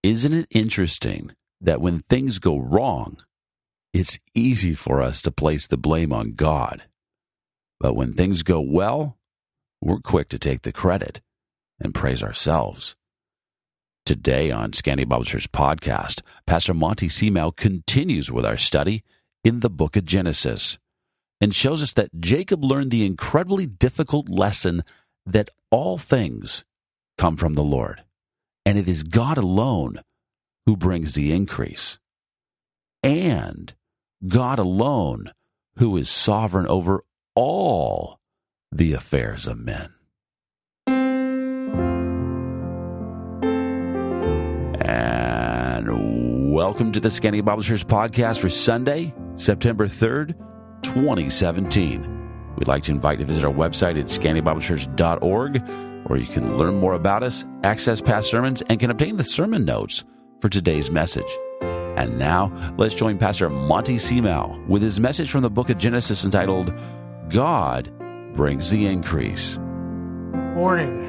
Isn't it interesting that when things go wrong, it's easy for us to place the blame on God. But when things go well, we're quick to take the credit and praise ourselves. Today on Scanty Bible Church podcast, Pastor Monty Seamel continues with our study in the book of Genesis and shows us that Jacob learned the incredibly difficult lesson that all things come from the Lord, and it is God alone who brings the increase, and God alone who is sovereign over all the affairs of men. And welcome to the Scanty Bible Church podcast for Sunday, September 3rd, 2017. We'd like to invite you to visit our website at scantybiblechurch.org, where you can learn more about us, access past sermons, and can obtain the sermon notes for today's message. And now, let's join Pastor Monty Seamel with his message from the book of Genesis entitled, God Brings the Increase. Morning.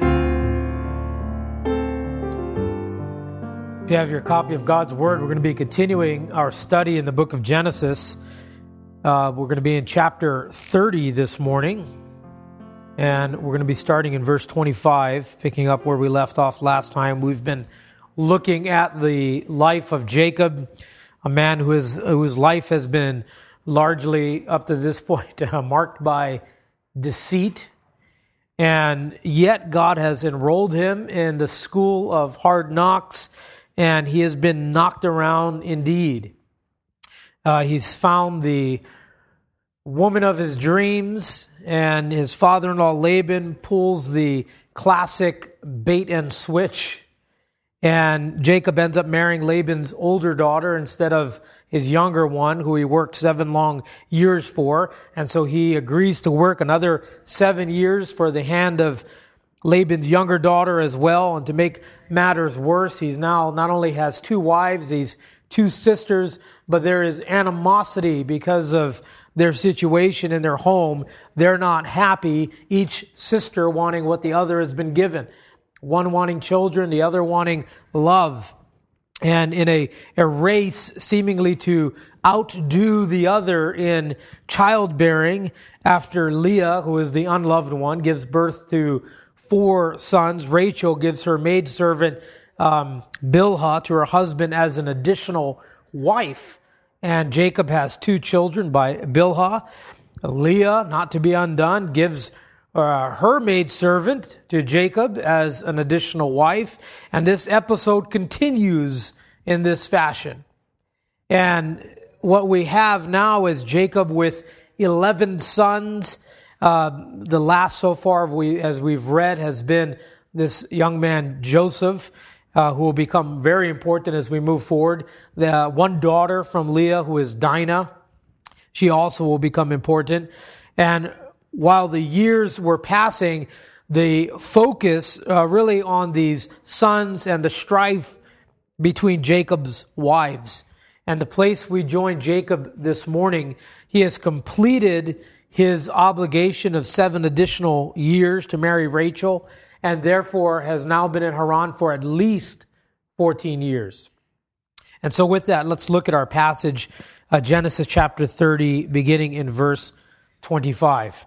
If you have your copy of God's Word, we're going to be continuing our study in the book of Genesis. We're going to be in chapter 30 this morning, and we're going to be starting in verse 25, picking up where we left off last time. We've been looking at the life of Jacob, a man whose life has been largely, up to this point, marked by deceit, and yet God has enrolled him in the school of hard knocks, and he has been knocked around indeed. He's found the woman of his dreams, and his father-in-law Laban pulls the classic bait and switch, and Jacob ends up marrying Laban's older daughter instead of his younger one, who he worked 7 long years for, and so he agrees to work another 7 years for the hand of Laban's younger daughter as well. And to make matters worse, he's now not only has 2 wives, he's 2 sisters, but there is animosity because of their situation in their home. They're not happy, each sister wanting what the other has been given. One wanting children, the other wanting love. And in a race seemingly to outdo the other in childbearing, after Leah, who is the unloved one, gives birth to 4 sons, Rachel gives her maidservant Bilhah to her husband as an additional wife. And Jacob has 2 children by Bilhah. Leah, not to be undone, gives her maidservant to Jacob as an additional wife. And this episode continues in this fashion. And what we have now is Jacob with 11 sons. The last so far, as we've read, has been this young man Joseph, who will become very important as we move forward. The one daughter from Leah, who is Dinah, she also will become important. And while the years were passing, the focus really on these sons and the strife between Jacob's wives. And the place we join Jacob this morning, he has completed his obligation of 7 additional years to marry Rachel, and therefore has now been in Haran for at least 14 years. And so with that, let's look at our passage, Genesis chapter 30, beginning in verse 25.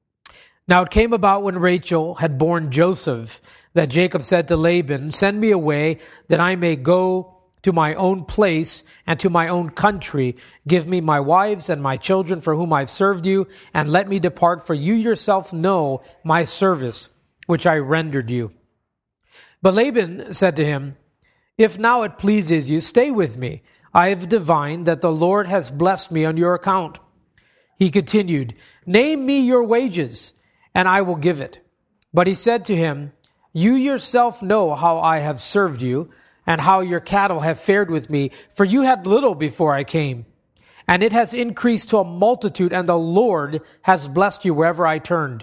Now it came about when Rachel had borne Joseph that Jacob said to Laban, "Send me away that I may go to my own place and to my own country. Give me my wives and my children for whom I've served you, and let me depart, for you yourself know my service, which I rendered you." But Laban said to him, "If now it pleases you, stay with me. I have divined that the Lord has blessed me on your account." He continued, "Name me your wages, and I will give it." But he said to him, "You yourself know how I have served you, and how your cattle have fared with me, for you had little before I came, and it has increased to a multitude, and the Lord has blessed you wherever I turned.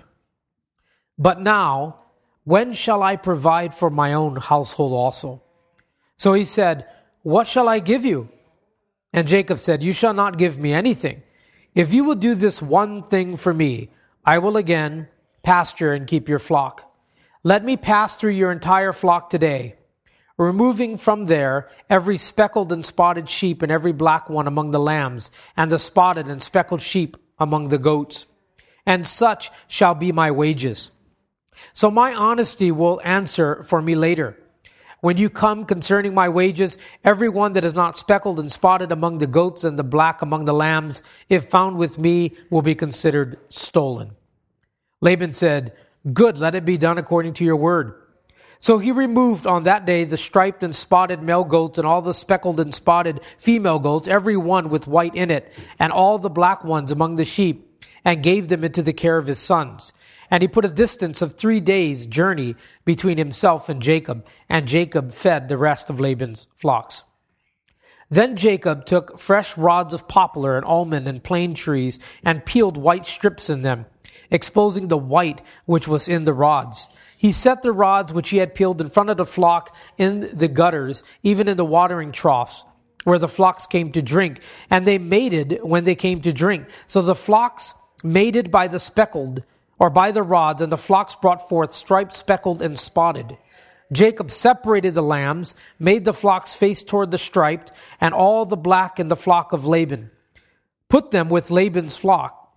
But now, when shall I provide for my own household also?" So he said, "What shall I give you?" And Jacob said, "You shall not give me anything. If you will do this one thing for me, I will again pasture and keep your flock. Let me pass through your entire flock today. removing from there every speckled and spotted sheep and every black one among the lambs, and the spotted and speckled sheep among the goats. And such shall be my wages. So my honesty will answer for me later. When you come concerning my wages, every one that is not speckled and spotted among the goats and the black among the lambs, if found with me, will be considered stolen. Laban said, Good, let it be done according to your word. So he removed on that day the striped and spotted male goats and all the speckled and spotted female goats, every one with white in it, and all the black ones among the sheep, and gave them into the care of his sons. And he put a distance of 3 days' journey between himself and Jacob fed the rest of Laban's flocks. Then Jacob took fresh rods of poplar and almond and plane trees and peeled white strips in them, exposing the white which was in the rods. He set the rods which he had peeled in front of the flock in the gutters, even in the watering troughs, where the flocks came to drink, and they mated when they came to drink. So the flocks mated by the speckled, or by the rods, and the flocks brought forth striped, speckled, and spotted. Jacob separated the lambs, made the flocks face toward the striped, and all the black in the flock of Laban. Put them with Laban's flock.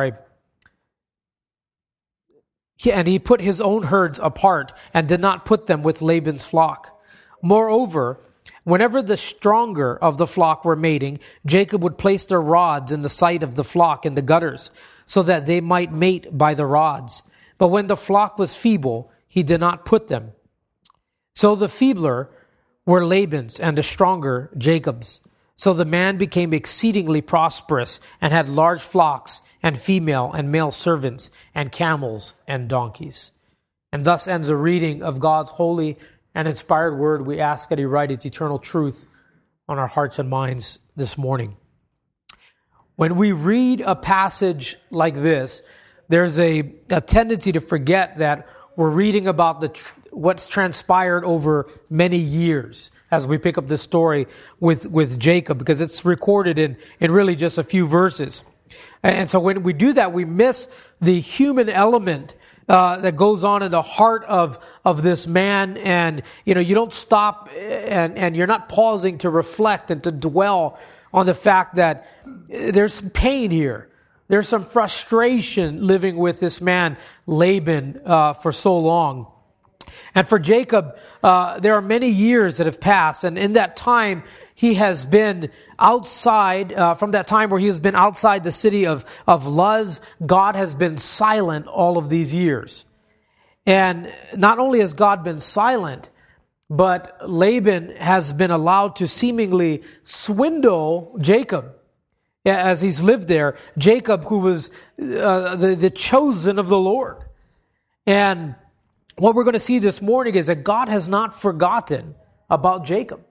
And he put his own herds apart and did not put them with Laban's flock. Moreover, whenever the stronger of the flock were mating, Jacob would place their rods in the sight of the flock in the gutters, so that they might mate by the rods. But when the flock was feeble, he did not put them. So the feebler were Laban's, and the stronger Jacob's. So the man became exceedingly prosperous, and had large flocks, and female and male servants, and camels and donkeys. And thus ends the reading of God's holy and inspired word. We ask that He write its eternal truth on our hearts and minds this morning. When we read a passage like this, there's a tendency to forget that we're reading about what's transpired over many years as we pick up this story with Jacob, because it's recorded in really just a few verses. And so when we do that, we miss the human element that goes on in the heart of this man. And, you don't stop and you're not pausing to reflect and to dwell on the fact that there's some pain here. There's some frustration living with this man, Laban, for so long. And for Jacob, there are many years that have passed. And in that time, he has been outside, from that time where he has been outside the city of Luz, God has been silent all of these years. And not only has God been silent, but Laban has been allowed to seemingly swindle Jacob as he's lived there. Jacob, who was the chosen of the Lord. And what we're going to see this morning is that God has not forgotten about Jacob.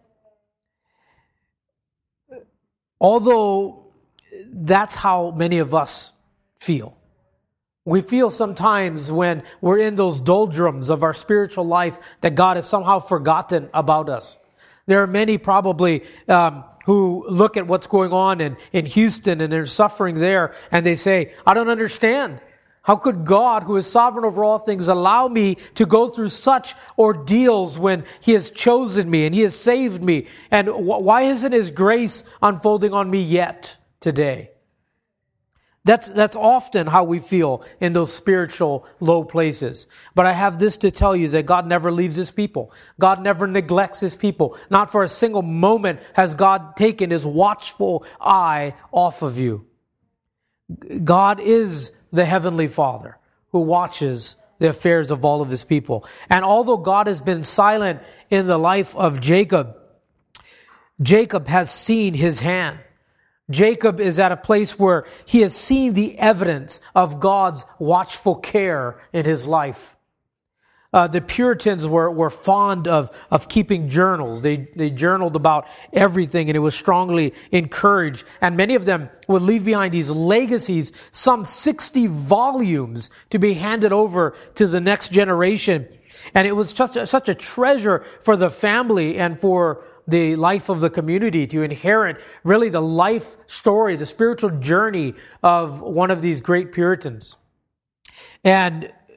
Although that's how many of us feel. We feel sometimes when we're in those doldrums of our spiritual life that God has somehow forgotten about us. There are many probably who look at what's going on in Houston and they're suffering there and they say, I don't understand. How could God, who is sovereign over all things, allow me to go through such ordeals when He has chosen me and He has saved me? And why isn't His grace unfolding on me yet today? That's often how we feel in those spiritual low places. But I have this to tell you, that God never leaves His people. God never neglects His people. Not for a single moment has God taken His watchful eye off of you. God is the Heavenly Father who watches the affairs of all of His people. And although God has been silent in the life of Jacob, Jacob has seen His hand. Jacob is at a place where he has seen the evidence of God's watchful care in his life. The Puritans were fond of keeping journals. They journaled about everything, and it was strongly encouraged. And many of them would leave behind these legacies, some 60 volumes to be handed over to the next generation. And it was just such a treasure for the family and for the life of the community to inherit really the life story, the spiritual journey of one of these great Puritans. And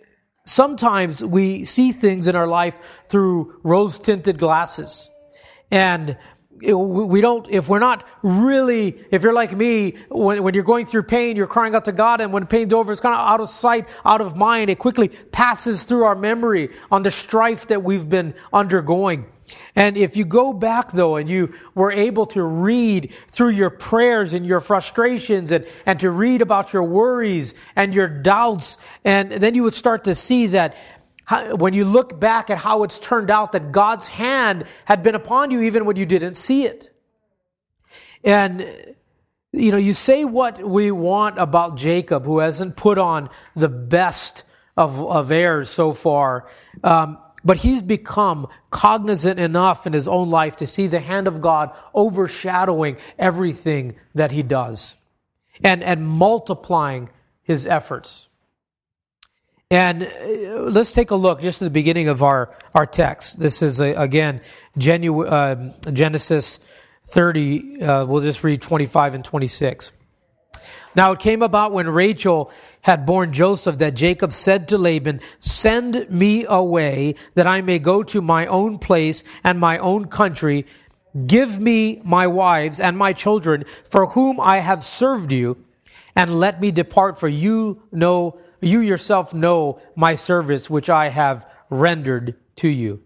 sometimes we see things in our life through rose-tinted glasses. And we don't, if you're like me, when you're going through pain, you're crying out to God, and when pain's over, it's kind of out of sight, out of mind. It quickly passes through our memory on the strife that we've been undergoing. And if you go back, though, and you were able to read through your prayers and your frustrations and to read about your worries and your doubts, and then you would start to see that when you look back at how it's turned out, that God's hand had been upon you even when you didn't see it. And, you say what we want about Jacob, who hasn't put on the best of airs so far. But he's become cognizant enough in his own life to see the hand of God overshadowing everything that he does and multiplying his efforts. And let's take a look just at the beginning of our text. This is, again, Genesis 30. We'll just read 25 and 26. Now it came about when Rachel had borne Joseph that Jacob said to Laban, "Send me away that I may go to my own place and my own country. Give me my wives and my children for whom I have served you, and let me depart, for you yourself know my service which I have rendered to you."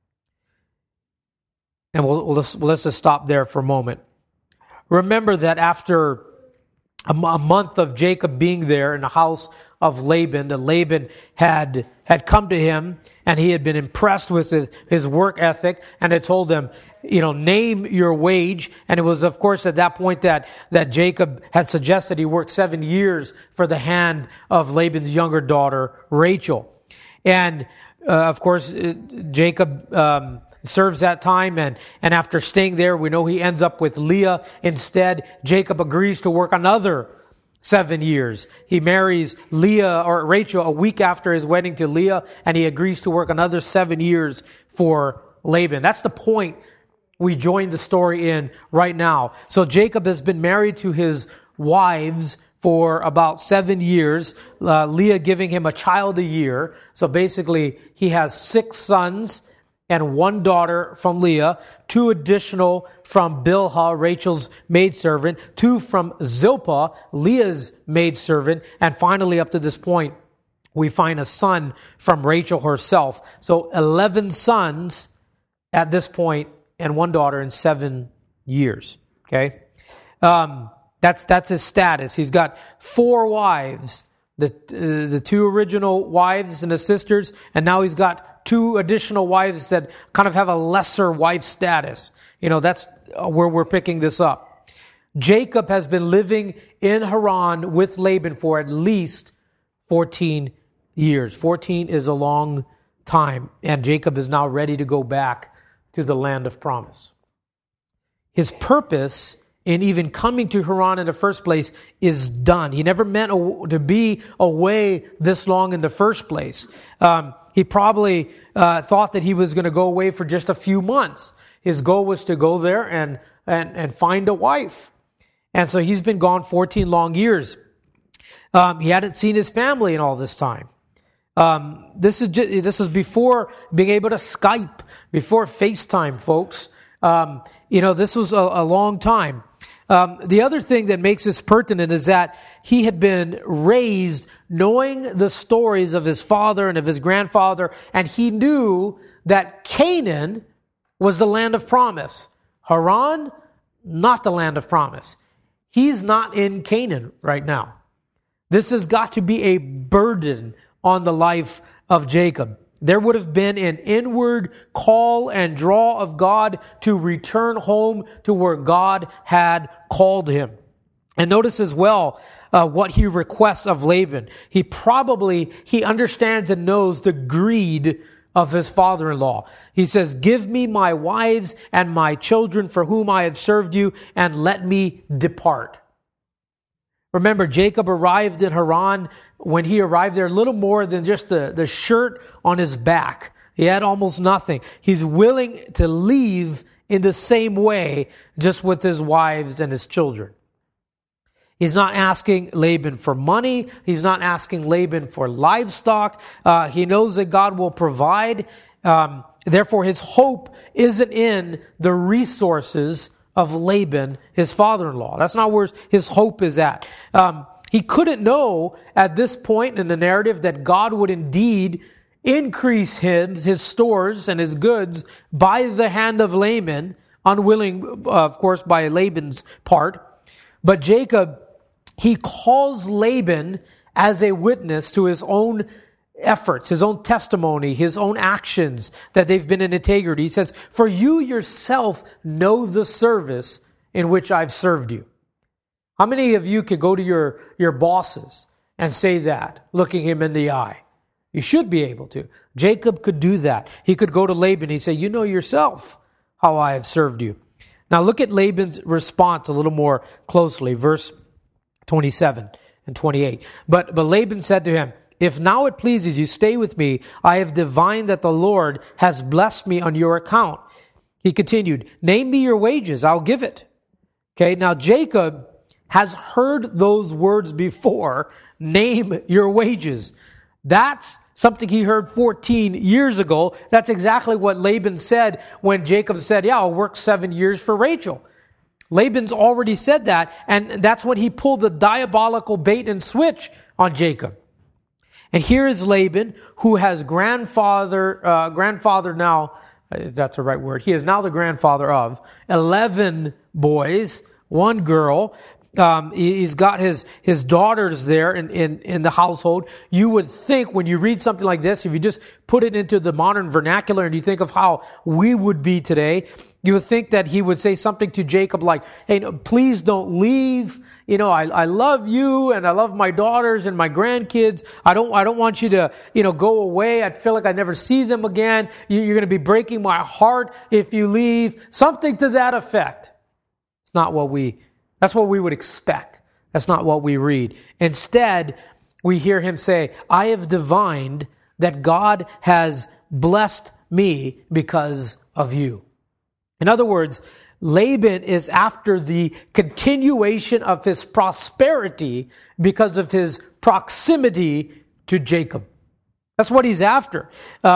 And let's just stop there for a moment. Remember that after a month of Jacob being there in the house of Laban, that Laban had come to him, and he had been impressed with his work ethic, and had told him, name your wage. And it was, of course, at that point that Jacob had suggested he work 7 years for the hand of Laban's younger daughter, Rachel. And, of course, Jacob serves that time, and after staying there, we know he ends up with Leah instead. Jacob agrees to work another 7 years. He marries Rachel a week after his wedding to Leah, and he agrees to work another 7 years for Laban. That's the point we join the story in right now. So Jacob has been married to his wives for about 7 years, Leah giving him a child a year. So basically, he has 6 sons and 1 daughter from Leah, 2 additional from Bilhah, Rachel's maidservant, 2 from Zilpah, Leah's maidservant, and finally, up to this point, we find a son from Rachel herself. So 11 sons at this point, and 1 daughter in 7 years. Okay, that's his status. He's got 4 wives, the 2 original wives and the sisters, and now he's got 2 additional wives that kind of have a lesser wife status. That's where we're picking this up. Jacob has been living in Haran with Laban for at least 14 years. 14 is a long time, and Jacob is now ready to go back to the land of promise. His purpose in even coming to Haran in the first place is done. He never meant to be away this long in the first place. He probably thought that he was going to go away for just a few months. His goal was to go there and find a wife. And so he's been gone 14 long years. He hadn't seen his family in all this time. This is before being able to Skype, before FaceTime, folks. This was a long time. The other thing that makes this pertinent is that he had been raised knowing the stories of his father and of his grandfather, and he knew that Canaan was the land of promise. Haran, not the land of promise. He's not in Canaan right now. This has got to be a burden on the life of Jacob. There would have been an inward call and draw of God to return home to where God had called him. And notice as well what he requests of Laban. He understands and knows the greed of his father-in-law. He says, "Give me my wives and my children for whom I have served you, and let me depart." Remember, Jacob arrived in Haran. When he arrived there, little more than just the shirt on his back. He had almost nothing. He's willing to leave in the same way, just with his wives and his children. He's not asking Laban for money. He's not asking Laban for livestock. He knows that God will provide. Therefore, his hope isn't in the resources of Laban, his father-in-law. That's not where his hope is at. He couldn't know at this point in the narrative that God would indeed increase his stores and his goods by the hand of Laban, unwilling, of course, by Laban's part. But Jacob, he calls Laban as a witness to his own efforts, his own testimony, his own actions, that they've been in integrity. He says, "For you yourself know the service in which I've served you." How many of you could go to your bosses and say that, looking him in the eye? You should be able to. Jacob could do that. He could go to Laban. He'd say, "You know yourself how I have served you." Now look at Laban's response a little more closely. Verse 27 and 28. But Laban said to him, "If now it pleases you, stay with me. I have divined that the Lord has blessed me on your account." He continued, "Name me your wages, I'll give it." Okay, now Jacob has heard those words before. Name your wages. That's something he heard 14 years ago. That's exactly what Laban said when Jacob said, "Yeah, I'll work 7 years for Rachel." Laban's already said that, and that's when he pulled the diabolical bait and switch on Jacob. And here is Laban, who has grandfather now, if that's the right word. He is now the grandfather of 11 boys, 1 girl. He's got his daughters there in the household. You would think when you read something like this, if you just put it into the modern vernacular and you think of how we would be today, you would think that he would say something to Jacob like, "Hey, no, please don't leave. You know, I love you and I love my daughters and my grandkids. I don't want you to, go away. I feel like I never see them again. You're going to be breaking my heart if you leave." Something to that effect. That's what we would expect. That's not what we read. Instead, we hear him say, "I have divined that God has blessed me because of you." In other words, Laban is after the continuation of his prosperity because of his proximity to Jacob. That's what he's after.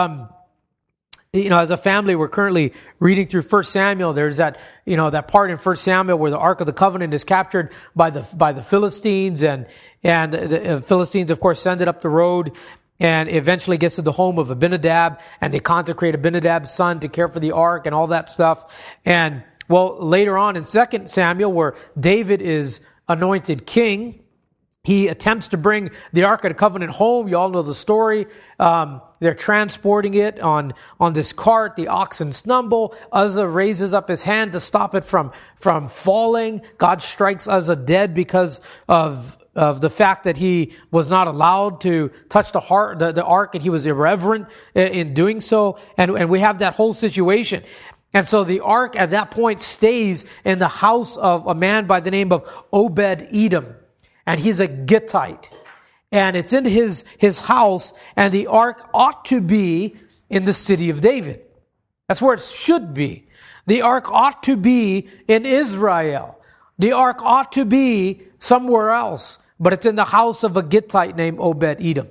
As a family, we're currently reading through 1 Samuel. There's that part in 1 Samuel where the Ark of the Covenant is captured by the Philistines, and the Philistines, of course, send it up the road, and eventually gets to the home of Abinadab, and they consecrate Abinadab's son to care for the Ark and all that stuff. And later on in 2 Samuel, where David is anointed king, he attempts to bring the Ark of the Covenant home. You all know the story. They're transporting it on this cart. The oxen stumble. Uzzah raises up his hand to stop it from falling. God strikes Uzzah dead because of the fact that he was not allowed to touch the ark, and he was irreverent in doing so. And we have that whole situation. And so the ark at that point stays in the house of a man by the name of Obed-Edom. And he's a Gittite. And it's in his house, and the ark ought to be in the city of David. That's where it should be. The ark ought to be in Israel. The ark ought to be somewhere else. But it's in the house of a Gittite named Obed-Edom.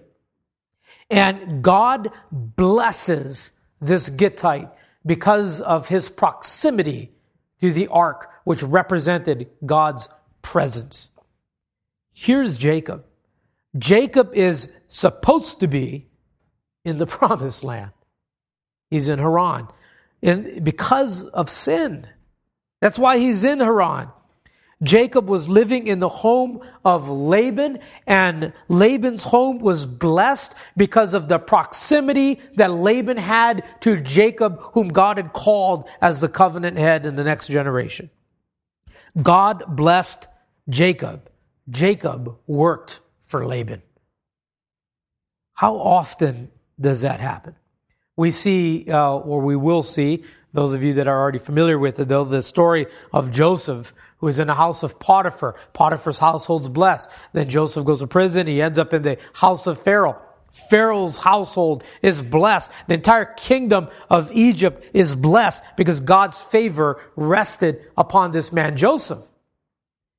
And God blesses this Gittite because of his proximity to the ark, which represented God's presence. Here's Jacob. Jacob is supposed to be in the promised land. He's in Haran. Because of sin. That's why he's in Haran. Jacob was living in the home of Laban, and Laban's home was blessed because of the proximity that Laban had to Jacob, whom God had called as the covenant head in the next generation. God blessed Jacob. Jacob worked for Laban. How often does that happen? We see, or we will see, those of you that are already familiar with it, though, the story of Joseph, who is in the house of Potiphar. Potiphar's household's blessed. Then Joseph goes to prison. He ends up in the house of Pharaoh. Pharaoh's household is blessed. The entire kingdom of Egypt is blessed because God's favor rested upon this man Joseph.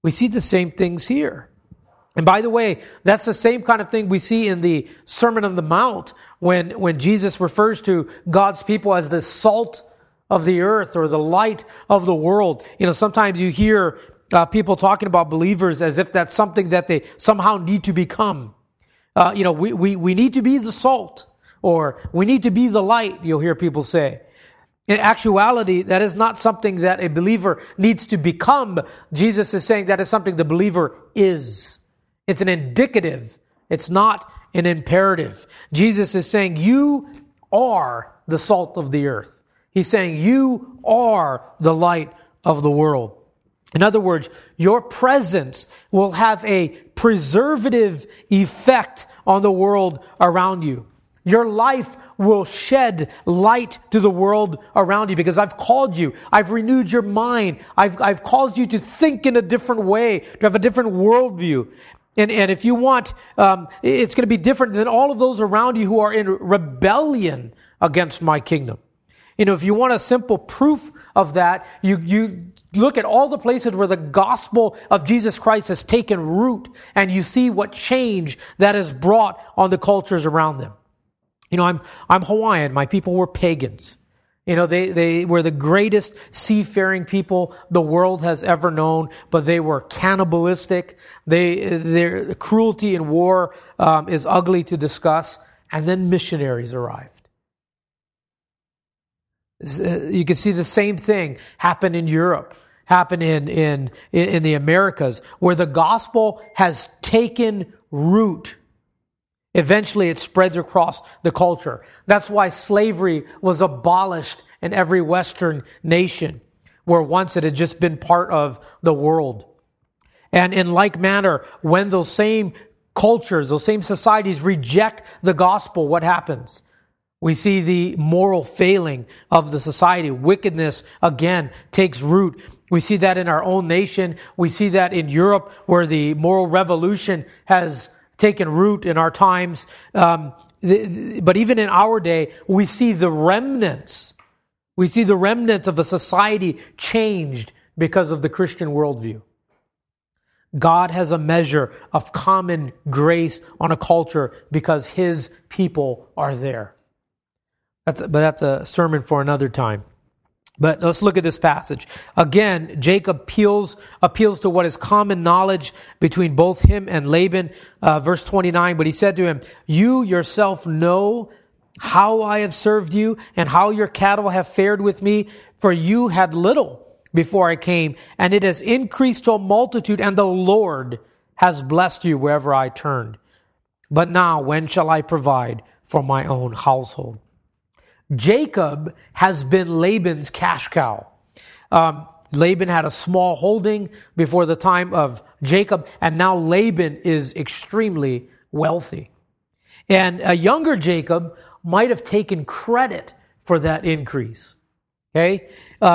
We see the same things here. And by the way, that's the same kind of thing we see in the Sermon on the Mount when Jesus refers to God's people as the salt of the earth or the light of the world. Sometimes you hear people talking about believers as if that's something that they somehow need to become. We need to be the salt, or we need to be the light, you'll hear people say. In actuality, that is not something that a believer needs to become. Jesus is saying that is something the believer is. It's an indicative. It's not an imperative. Jesus is saying you are the salt of the earth. He's saying you are the light of the world. In other words, your presence will have a preservative effect on the world around you. Your life will shed light to the world around you because I've called you. I've renewed your mind. I've caused you to think in a different way, to have a different worldview. And if you want, it's going to be different than all of those around you who are in rebellion against my kingdom. If you want a simple proof of that, you look at all the places where the gospel of Jesus Christ has taken root, and you see what change that has brought on the cultures around them. I'm Hawaiian. My people were pagans. They were the greatest seafaring people the world has ever known, but they were cannibalistic. Their cruelty in war is ugly to discuss. And then missionaries arrived. You can see the same thing happen in Europe, happen in the Americas, where the gospel has taken root. Eventually it spreads across the culture. That's why slavery was abolished in every Western nation, where once it had just been part of the world. And in like manner, when those same cultures, those same societies reject the gospel, what happens? We see the moral failing of the society. Wickedness, again, takes root. We see that in our own nation. We see that in Europe, where the moral revolution has taken root in our times. But even in our day, we see the remnants. We see the remnants of a society changed because of the Christian worldview. God has a measure of common grace on a culture because His people are there. But that's a sermon for another time. But let's look at this passage. Again, Jacob appeals to what is common knowledge between both him and Laban. Verse 29, but he said to him, you yourself know how I have served you and how your cattle have fared with me, for you had little before I came, and it has increased to a multitude, and the Lord has blessed you wherever I turned. But now, when shall I provide for my own household? Jacob has been Laban's cash cow. Laban had a small holding before the time of Jacob, and now Laban is extremely wealthy. And a younger Jacob might have taken credit for that increase. Okay?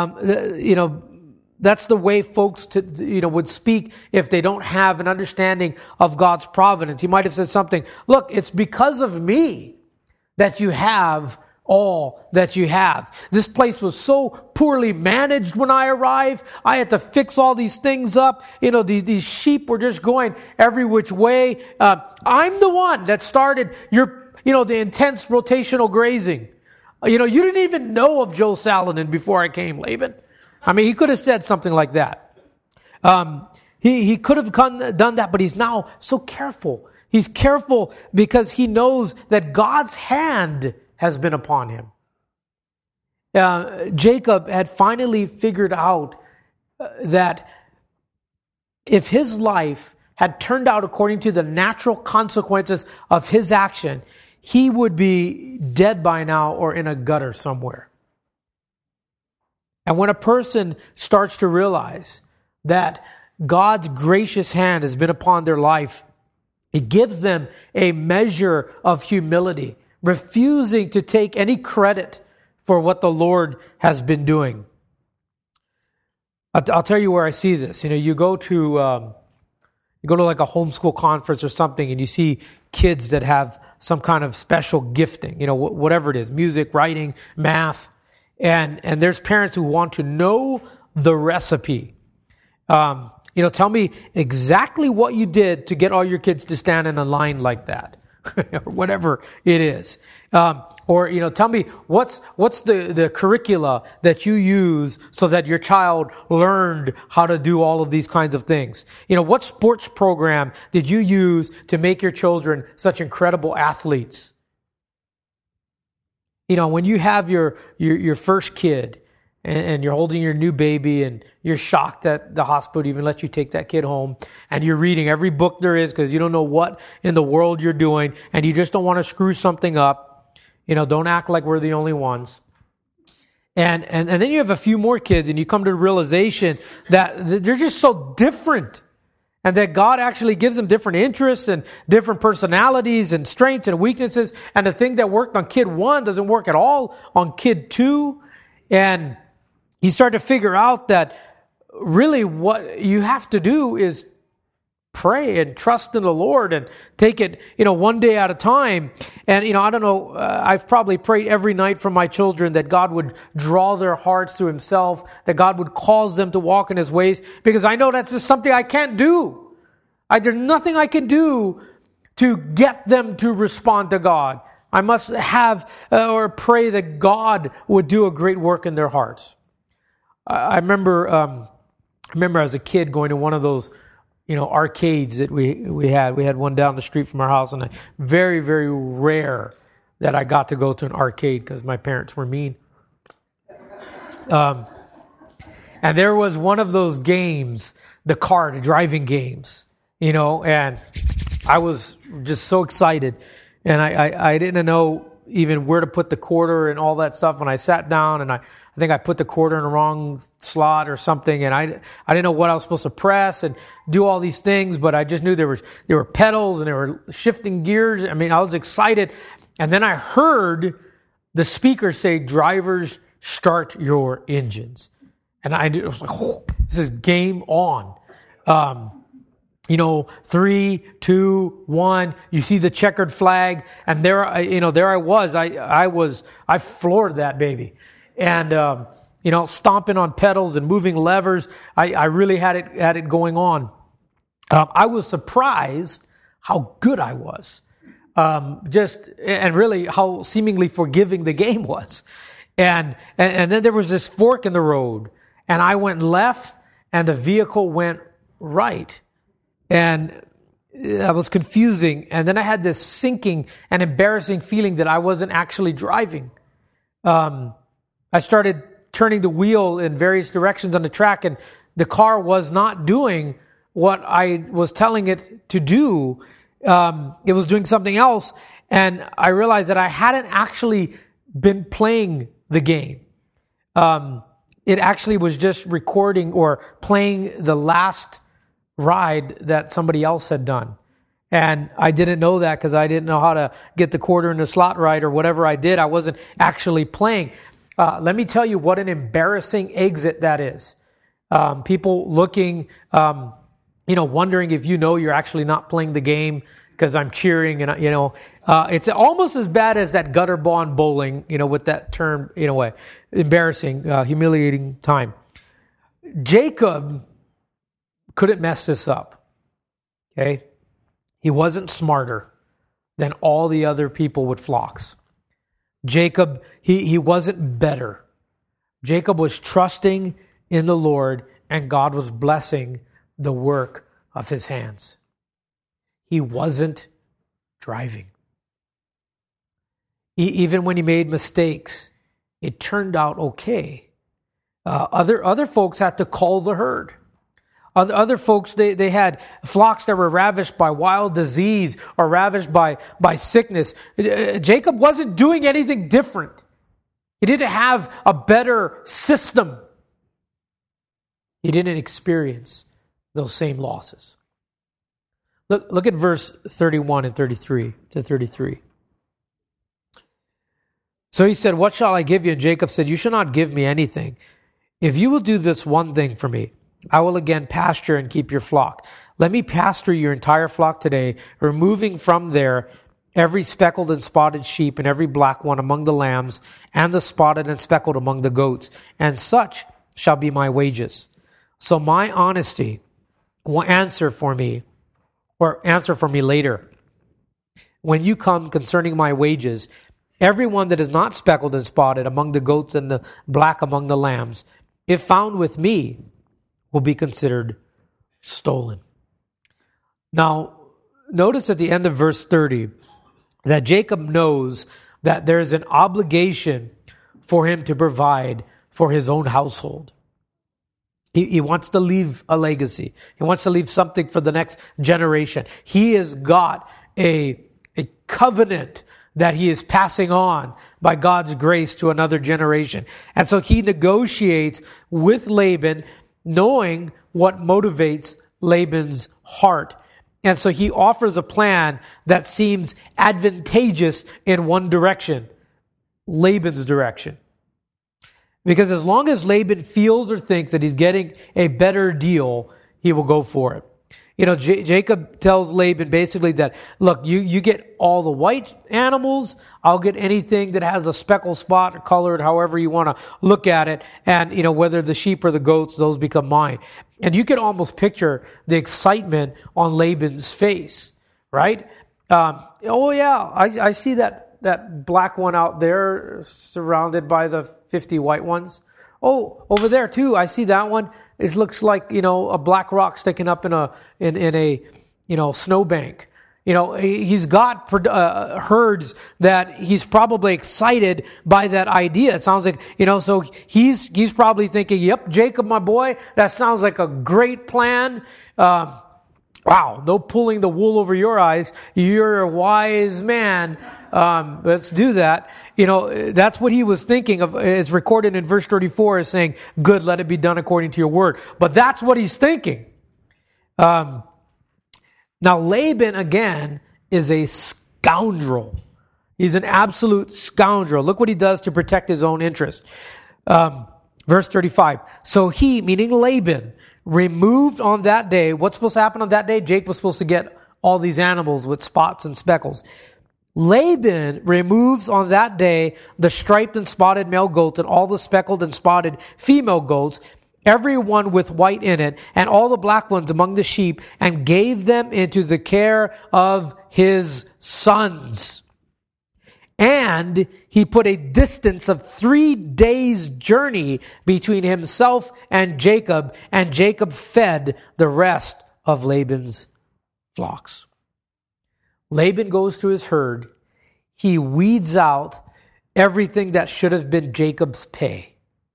That's the way folks would speak if they don't have an understanding of God's providence. He might have said something, look, it's because of me that you have all that you have. This place was so poorly managed when I arrived. I had to fix all these things up. These sheep were just going every which way. I'm the one that started the intense rotational grazing. You didn't even know of Joe Salatin before I came, Laban. I mean, he could have said something like that. He could have done that, but he's now so careful. He's careful because he knows that God's hand has been upon him. Jacob had finally figured out that if his life had turned out according to the natural consequences of his action, he would be dead by now or in a gutter somewhere. And when a person starts to realize that God's gracious hand has been upon their life, it gives them a measure of humility, refusing to take any credit for what the Lord has been doing. I'll tell you where I see this. You go to like a homeschool conference or something, and you see kids that have some kind of special gifting, whatever it is, music, writing, math, and there's parents who want to know the recipe. Tell me exactly what you did to get all your kids to stand in a line like that, or whatever it is. Or tell me what's the curricula that you use so that your child learned how to do all of these kinds of things. What sports program did you use to make your children such incredible athletes? When you have your first kid and you're holding your new baby and you're shocked that the hospital even let you take that kid home, and you're reading every book there is because you don't know what in the world you're doing and you just don't want to screw something up. Don't act like we're the only ones. And then you have a few more kids and you come to the realization that they're just so different, and that God actually gives them different interests and different personalities and strengths and weaknesses. And the thing that worked on kid 1 doesn't work at all on kid 2. And you start to figure out that really what you have to do is pray and trust in the Lord and take it, one day at a time. And, I don't know, I've probably prayed every night for my children that God would draw their hearts to Himself, that God would cause them to walk in His ways, because I know that's just something I can't do. There's nothing I can do to get them to respond to God. I must have or pray that God would do a great work in their hearts. I remember as a kid going to one of those arcades that we had. We had one down the street from our house, and very, very rare that I got to go to an arcade because my parents were mean. And there was one of those games, the driving games, and I was just so excited. And I didn't know even where to put the quarter and all that stuff. And I sat down and I think I put the quarter in the wrong slot or something. And I didn't know what I was supposed to press and do all these things, but I just knew there were pedals and there were shifting gears. I mean, I was excited. And then I heard the speaker say, "Drivers, start your engines." And I was like, "Oh, this is game on." 3, 2, 1, you see the checkered flag, and there I was. I floored that baby. And, stomping on pedals and moving levers. I really had it going on. I was surprised how good I was. And really how seemingly forgiving the game was. And then there was this fork in the road, and I went left and the vehicle went right. And that was confusing. And then I had this sinking and embarrassing feeling that I wasn't actually driving. I started turning the wheel in various directions on the track, and the car was not doing what I was telling it to do. It was doing something else. And I realized that I hadn't actually been playing the game. It actually was just recording or playing the last ride that somebody else had done. And I didn't know that because I didn't know how to get the quarter in the slot right, or whatever I did. I wasn't actually playing. Let me tell you what an embarrassing exit that is. People looking, wondering if you're actually not playing the game because I'm cheering, and it's almost as bad as that gutter ball in bowling, with that term, in a way. Embarrassing, humiliating time. Jacob couldn't mess this up. Okay? He wasn't smarter than all the other people with flocks. Jacob, he wasn't better. Jacob was trusting in the Lord, and God was blessing the work of his hands. He wasn't driving. Even when he made mistakes, it turned out okay. Other folks had to cull the herd. Other folks, they had flocks that were ravished by wild disease or ravished by sickness. Jacob wasn't doing anything different. He didn't have a better system. He didn't experience those same losses. Look at verse 31 and 33 to 33. So he said, "What shall I give you?" And Jacob said, "You shall not give me anything. If you will do this one thing for me, I will again pasture and keep your flock. Let me pasture your entire flock today, removing from there every speckled and spotted sheep and every black one among the lambs, and the spotted and speckled among the goats. And such shall be my wages. So my honesty will answer for me later. When you come concerning my wages, everyone that is not speckled and spotted among the goats and the black among the lambs, if found with me, will be considered stolen. Now, notice at the end of verse 30 that Jacob knows that there's an obligation for him to provide for his own household. He wants to leave a legacy. He wants to leave something for the next generation. He has got a covenant that he is passing on by God's grace to another generation. And so he negotiates with Laban, knowing what motivates Laban's heart. And so he offers a plan that seems advantageous in one direction, Laban's direction. Because as long as Laban feels or thinks that he's getting a better deal, he will go for it. Jacob tells Laban basically that, look, you get all the white animals, I'll get anything that has a speckle spot or colored, however you want to look at it. And, whether the sheep or the goats, those become mine. And you can almost picture the excitement on Laban's face, right? I see that black one out there surrounded by the 50 white ones. Oh, over there too, I see that one. It looks like, a black rock sticking up in a snowbank. He's got herds that he's probably excited by that idea. It sounds like, so he's probably thinking, yep, Jacob, my boy, that sounds like a great plan. Wow, no pulling the wool over your eyes. You're a wise man. Let's do that. That's what he was thinking of. It's recorded in verse 34 as saying, good, let it be done according to your word. But that's what he's thinking. Now Laban, again, is a scoundrel. He's an absolute scoundrel. Look what he does to protect his own interest. Verse 35. So he, meaning Laban, removed on that day. What's supposed to happen on that day? Jake was supposed to get all these animals with spots and speckles. Laban removes on that day the striped and spotted male goats and all the speckled and spotted female goats, every one with white in it, and all the black ones among the sheep, and gave them into the care of his sons. And he put a distance of 3 days' journey between himself and Jacob fed the rest of Laban's flocks. Laban goes to his herd. He weeds out everything that should have been Jacob's pay.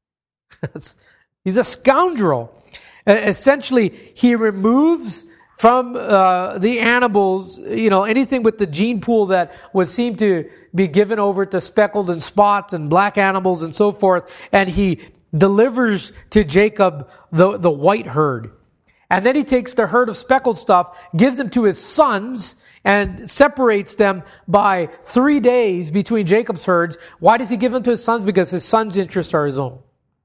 He's a scoundrel. Essentially, he removes from the animals, anything with the gene pool that would seem to be given over to speckled and spots and black animals and so forth, and he delivers to Jacob the white herd. And then he takes the herd of speckled stuff, gives them to his sons, and separates them by 3 days between Jacob's herds. Why does he give them to his sons? Because his sons' interests are his own.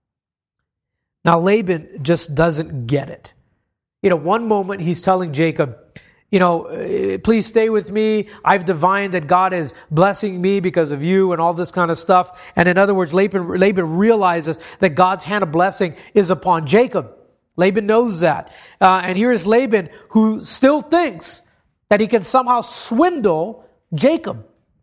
Now Laban just doesn't get it. One moment he's telling Jacob, please stay with me. I've divined that God is blessing me because of you and all this kind of stuff. And in other words, Laban realizes that God's hand of blessing is upon Jacob. Laban knows that. And here is Laban who still thinks that he can somehow swindle Jacob.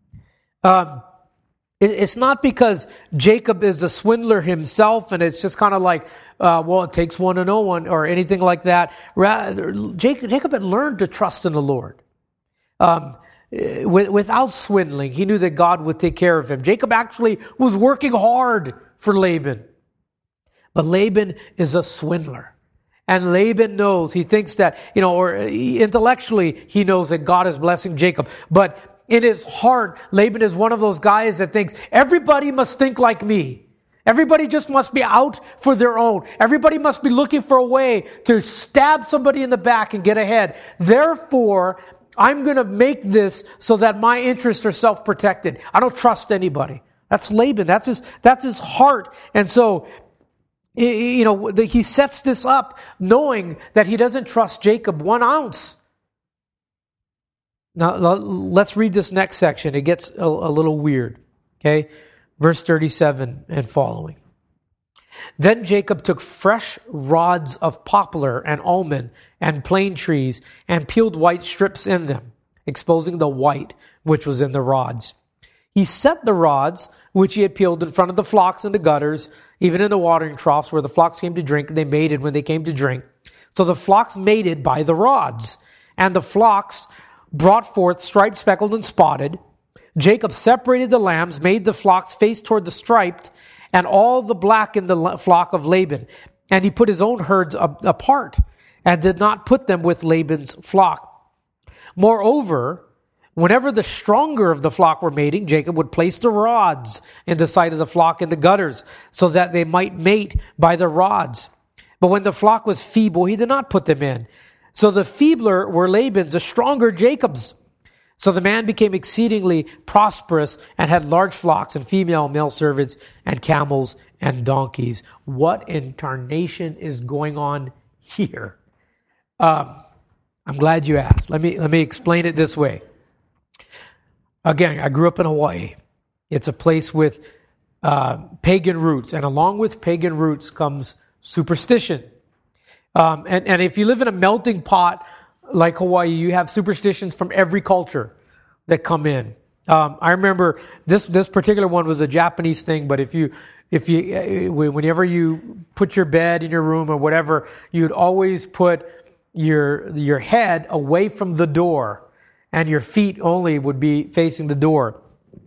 It's not because Jacob is a swindler himself and it's just kind of like, it takes one to know one or anything like that. Rather, Jacob had learned to trust in the Lord. Without swindling, he knew that God would take care of him. Jacob actually was working hard for Laban. But Laban is a swindler. And Laban knows, he thinks that, intellectually, he knows that God is blessing Jacob. But in his heart, Laban is one of those guys that thinks, everybody must think like me. Everybody just must be out for their own. Everybody must be looking for a way to stab somebody in the back and get ahead. Therefore, I'm going to make this so that my interests are self-protected. I don't trust anybody. That's Laban. That's his heart. And so, he sets this up knowing that he doesn't trust Jacob 1 ounce. Now, let's read this next section. It gets a little weird. Okay? Verse 37 and following. Then Jacob took fresh rods of poplar and almond and plane trees and peeled white strips in them, exposing the white which was in the rods. He set the rods which he had peeled in front of the flocks in the gutters, even in the watering troughs where the flocks came to drink, and they mated when they came to drink. So the flocks mated by the rods, and the flocks brought forth striped, speckled, and spotted. Jacob separated the lambs, made the flocks face toward the striped, and all the black in the flock of Laban. And he put his own herds apart, and did not put them with Laban's flock. Moreover, whenever the stronger of the flock were mating, Jacob would place the rods in the side of the flock in the gutters, so that they might mate by the rods. But when the flock was feeble, he did not put them in. So the feebler were Laban's, the stronger Jacob's. So the man became exceedingly prosperous and had large flocks and female and male servants and camels and donkeys. What in tarnation is going on here? I'm glad you asked. Let me explain it this way. Again, I grew up in Hawaii. It's a place with pagan roots, and along with pagan roots comes superstition. And if you live in a melting pot like Hawaii, you have superstitions from every culture that come in. I remember this particular one was a Japanese thing, but whenever you put your bed in your room or whatever, you'd always put your head away from the door, and your feet only would be facing the door.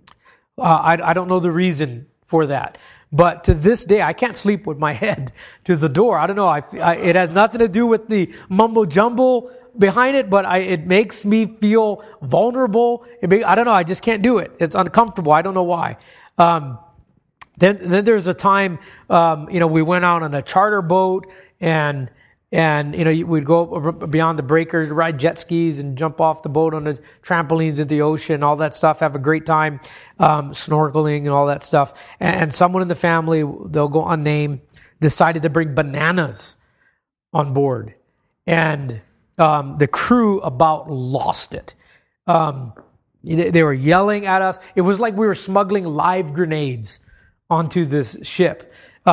I don't know the reason for that. But to this day, I can't sleep with my head to the door. I don't know. It has nothing to do with the mumbo jumbo behind it, but it makes me feel vulnerable. I don't know. I just can't do it. It's uncomfortable. I don't know why. Then there's a time, we went out on a charter boat, and we'd go beyond the breakers, ride jet skis and jump off the boat on the trampolines into the ocean, all that stuff, have a great time, snorkeling and all that stuff. And someone in the family, they'll go unnamed, decided to bring bananas on board. And the crew about lost it. They were yelling at us. It was like we were smuggling live grenades onto this ship.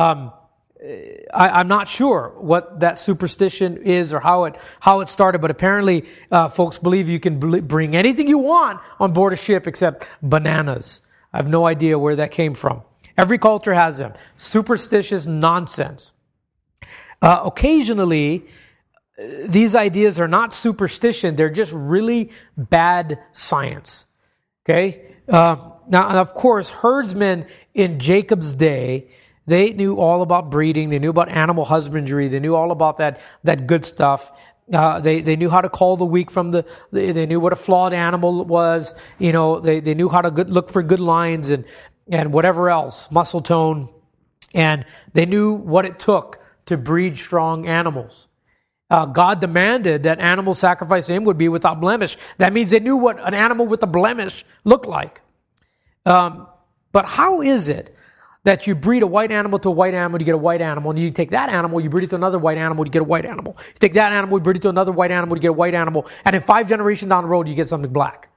I'm not sure what that superstition is or how it started, but apparently folks believe you can bring anything you want on board a ship except bananas. I have no idea where that came from. Every culture has them. Superstitious nonsense. Occasionally, these ideas are not superstition. They're just really bad science. Okay? Now, and of course, herdsmen in Jacob's day, they knew all about breeding. They knew about animal husbandry. They knew all about that good stuff. They knew how to call the weak from they knew what a flawed animal was. They knew how to look for good lines and whatever else, muscle tone. And they knew what it took to breed strong animals. God demanded that animal sacrifice to him would be without blemish. That means they knew what an animal with a blemish looked like. But how is it that you breed a white animal to a white animal, you get a white animal, and you take that animal, you breed it to another white animal, you get a white animal. You take that animal, you breed it to another white animal, you get a white animal, and in 5 generations down the road, you get something black.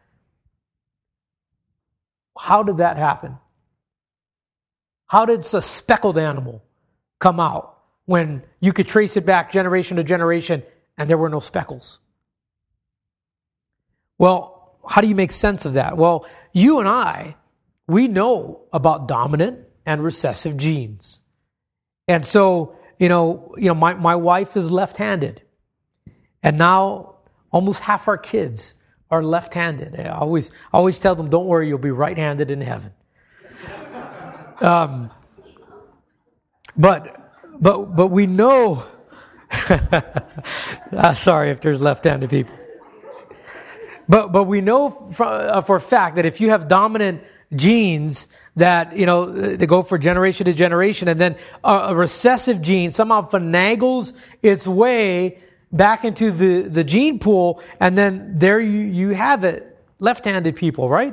How did that happen? How did a speckled animal come out when you could trace it back generation to generation and there were no speckles? Well, how do you make sense of that? Well, you and I, we know about dominant and recessive genes. And so, my wife is left-handed. And now almost half our kids are left-handed. I always tell them, don't worry, you'll be right-handed in heaven. But we know, sorry if there's left-handed people. But we know for a fact that if you have dominant genes that, they go for generation to generation, and then a recessive gene somehow finagles its way back into the gene pool, and then there you have it, left-handed people, right?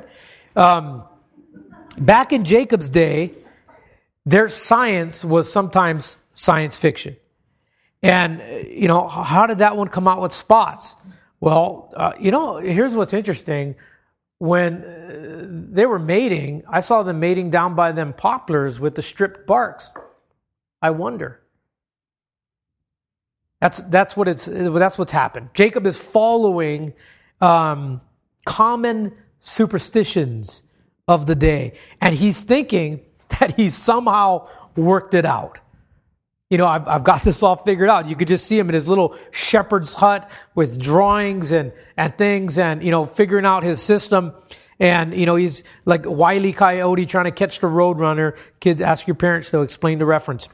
Back in Jacob's day, their science was sometimes science fiction. And, how did that one come out with spots? Well, here's what's interesting. When they were mating, I saw them mating down by them poplars with the stripped barks. I wonder. That's what's happened. Jacob is following common superstitions of the day, and he's thinking that he's somehow worked it out. I've got this all figured out. You could just see him in his little shepherd's hut with drawings and things, and figuring out his system. And he's like Wile E. Coyote trying to catch the Roadrunner. Kids, ask your parents; they'll explain the reference.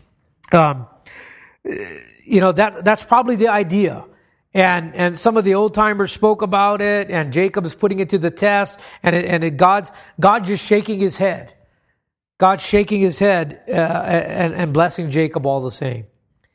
That's probably the idea. And some of the old timers spoke about it, and Jacob is putting it to the test, and God's just shaking his head. God's shaking his head and blessing Jacob all the same.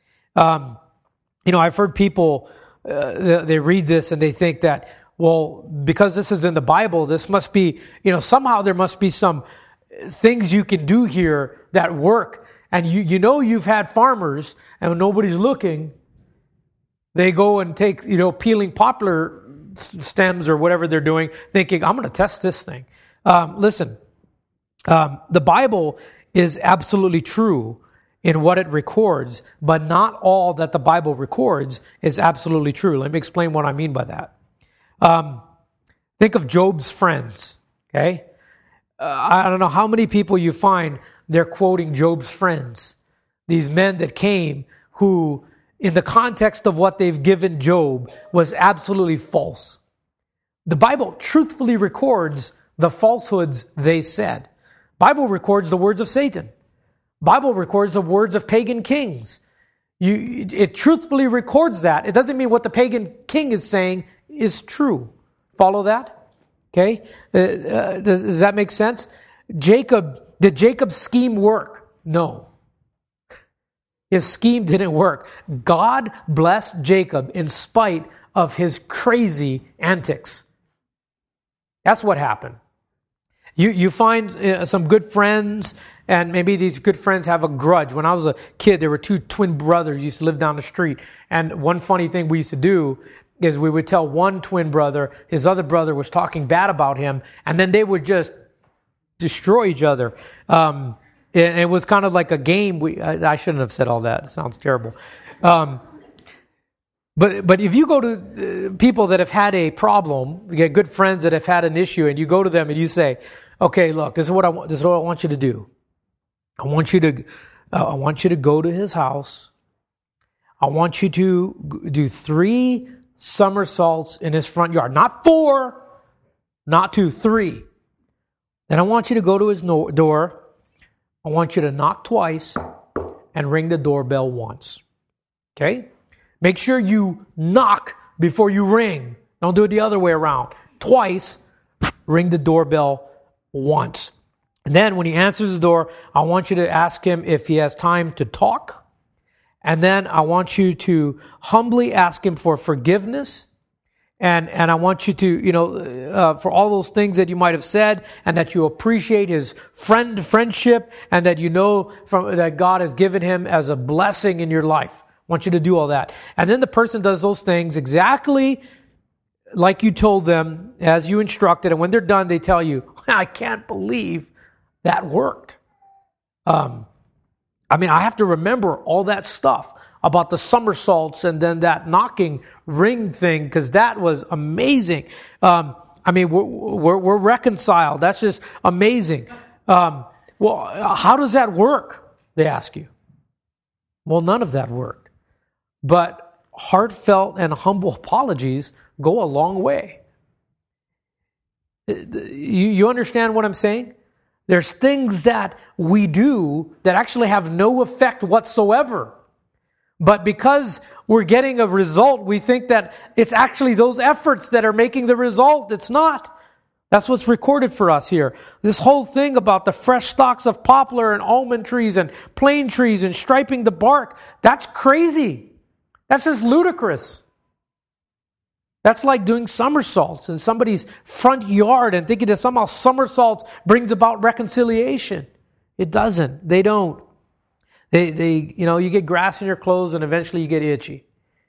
I've heard people they read this and they think that, well, because this is in the Bible, this must be, somehow there must be some things you can do here that work. And you've had farmers, and when nobody's looking, they go and take, peeling poplar stems or whatever they're doing, thinking, I'm going to test this thing. Listen, the Bible is absolutely true in what it records, but not all that the Bible records is absolutely true. Let me explain what I mean by that. Think of Job's friends, okay? I don't know how many people you find they're quoting Job's friends. These men that came who, in the context of what they've given Job, was absolutely false. The Bible truthfully records the falsehoods they said. Bible records the words of Satan. Bible records the words of pagan kings. It truthfully records that. It doesn't mean what the pagan king is saying is true. Follow that? Okay? Does that make sense? Did Jacob's scheme work? No. His scheme didn't work. God blessed Jacob in spite of his crazy antics. That's what happened. You find some good friends, and maybe these good friends have a grudge. When I was a kid, there were two twin brothers who used to live down the street. And one funny thing we used to do is we would tell one twin brother his other brother was talking bad about him, and then they would just destroy each other. And it was kind of like a game. I shouldn't have said all that. It sounds terrible. But if you go to people that have had a problem, you get good friends that have had an issue, and you go to them and you say, "Okay, look, this is what I want you to do. I want you to go to his house. I want you to do 3 somersaults in his front yard, not 4, not 2, 3. Then I want you to go to his door. I want you to knock twice and ring the doorbell once. Okay? Make sure you knock before you ring. Don't do it the other way around. Twice, ring the doorbell once. And then when he answers the door, I want you to ask him if he has time to talk. And then I want you to humbly ask him for forgiveness. And I want you to, for all those things that you might have said, and that you appreciate his friendship, and that that God has given him as a blessing in your life. I want you to do all that. And then the person does those things exactly like you told them, as you instructed. And when they're done, they tell you, I can't believe that worked. I have to remember all that stuff about the somersaults and then that knocking ring thing, because that was amazing. We're reconciled. That's just amazing. Well, how does that work? They ask you. Well, none of that worked. But heartfelt and humble apologies go a long way. You understand what I'm saying? There's things that we do that actually have no effect whatsoever. But because we're getting a result, we think that it's actually those efforts that are making the result. It's not. That's what's recorded for us here. This whole thing about the fresh stalks of poplar and almond trees and plane trees and striping the bark, that's crazy. That's just ludicrous. That's like doing somersaults in somebody's front yard and thinking that somehow somersaults brings about reconciliation. It doesn't. They don't. You get grass in your clothes and eventually you get itchy.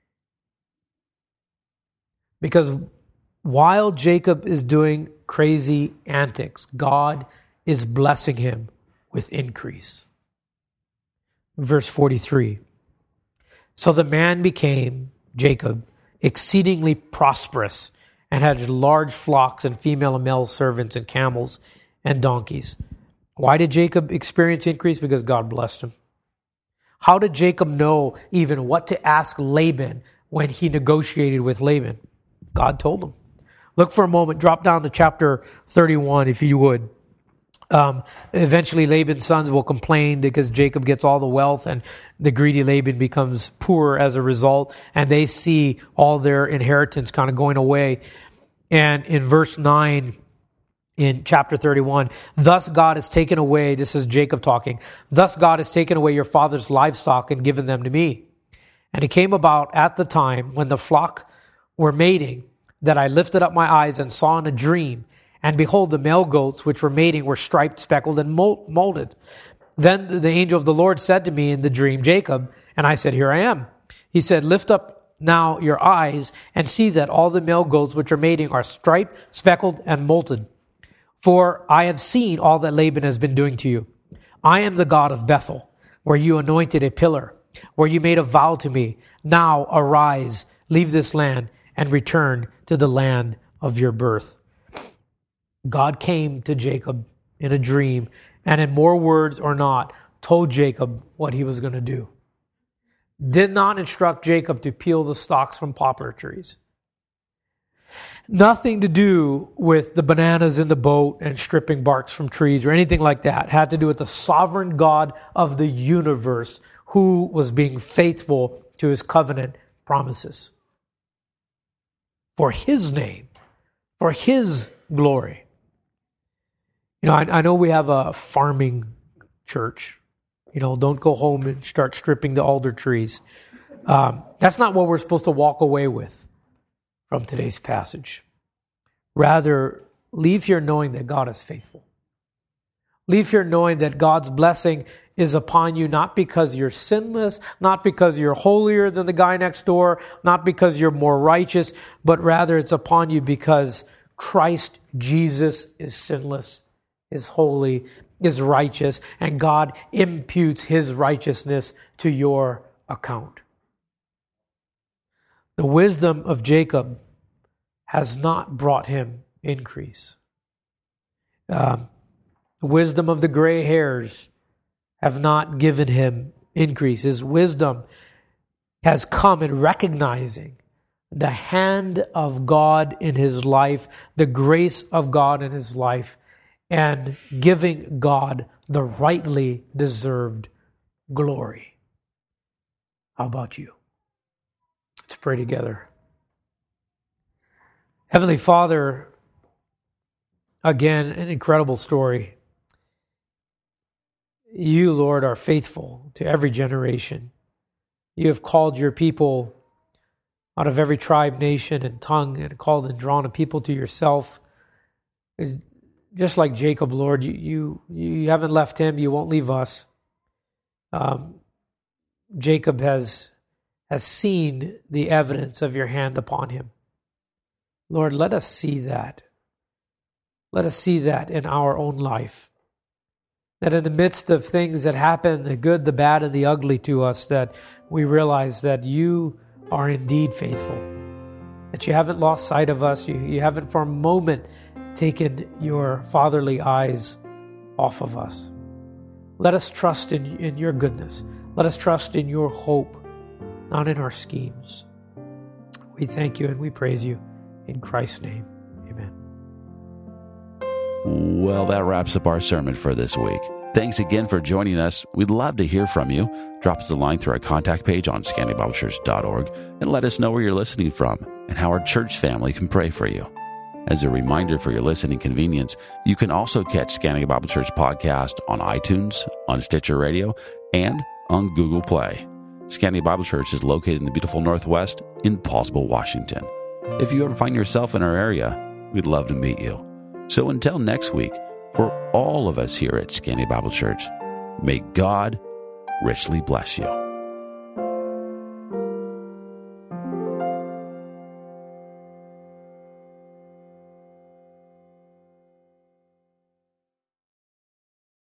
Because while Jacob is doing crazy antics, God is blessing him with increase. verse 43. So the man became, Jacob, exceedingly prosperous and had large flocks and female and male servants and camels and donkeys. Why did Jacob experience increase? Because God blessed him. How did Jacob know even what to ask Laban when he negotiated with Laban? God told him. Look for a moment, drop down to chapter 31 if you would. Eventually Laban's sons will complain because Jacob gets all the wealth and the greedy Laban becomes poor as a result, and they see all their inheritance kind of going away. And in verse 9 in chapter 31, thus God has taken away, this is Jacob talking, thus God has taken away your father's livestock and given them to me. And it came about at the time when the flock were mating that I lifted up my eyes and saw in a dream, and behold, the male goats which were mating were striped, speckled, and molded. Then the angel of the Lord said to me in the dream, Jacob, and I said, here I am. He said, lift up now your eyes and see that all the male goats which are mating are striped, speckled, and molded. For I have seen all that Laban has been doing to you. I am the God of Bethel, where you anointed a pillar, where you made a vow to me. Now arise, leave this land, and return to the land of your birth. God came to Jacob in a dream, and in more words or not, told Jacob what he was going to do. Did not instruct Jacob to peel the stalks from poplar trees. Nothing to do with the bananas in the boat and stripping barks from trees or anything like that. It had to do with the sovereign God of the universe who was being faithful to his covenant promises. For his name, for his glory. You know, I know we have a farming church. You know, don't go home and start stripping the alder trees. That's not what we're supposed to walk away with from today's passage. Rather, leave here knowing that God is faithful. Leave here knowing that God's blessing is upon you, not because you're sinless, not because you're holier than the guy next door, not because you're more righteous, but rather it's upon you because Christ Jesus is sinless, is holy, is righteous, and God imputes his righteousness to your account. The wisdom of Jacob has not brought him increase. The wisdom of the gray hairs have not given him increase. His wisdom has come in recognizing the hand of God in his life, the grace of God in his life, and giving God the rightly deserved glory. How about you? Let's pray together. Heavenly Father, again, an incredible story. You, Lord, are faithful to every generation. You have called your people out of every tribe, nation, and tongue, and called and drawn a people to yourself. Just like Jacob, Lord, you haven't left him, you won't leave us. Jacob has seen the evidence of your hand upon him. Lord, let us see that. Let us see that in our own life. That in the midst of things that happen, the good, the bad, and the ugly to us, that we realize that you are indeed faithful. That you haven't lost sight of us. You haven't for a moment taken your fatherly eyes off of us. Let us trust in your goodness. Let us trust in your hope, not in our schemes. We thank you and we praise you in Christ's name. Amen. Well, that wraps up our sermon for this week. Thanks again for joining us. We'd love to hear from you. Drop us a line through our contact page on ScandicBibleChurch.org and let us know where you're listening from and how our church family can pray for you. As a reminder for your listening convenience, you can also catch Scandic Bible Church podcast on iTunes, on Stitcher Radio, and on Google Play. Scandic Bible Church is located in the beautiful Northwest in Paulsville, Washington. If you ever find yourself in our area, we'd love to meet you. So until next week, for all of us here at Scandic Bible Church, may God richly bless you.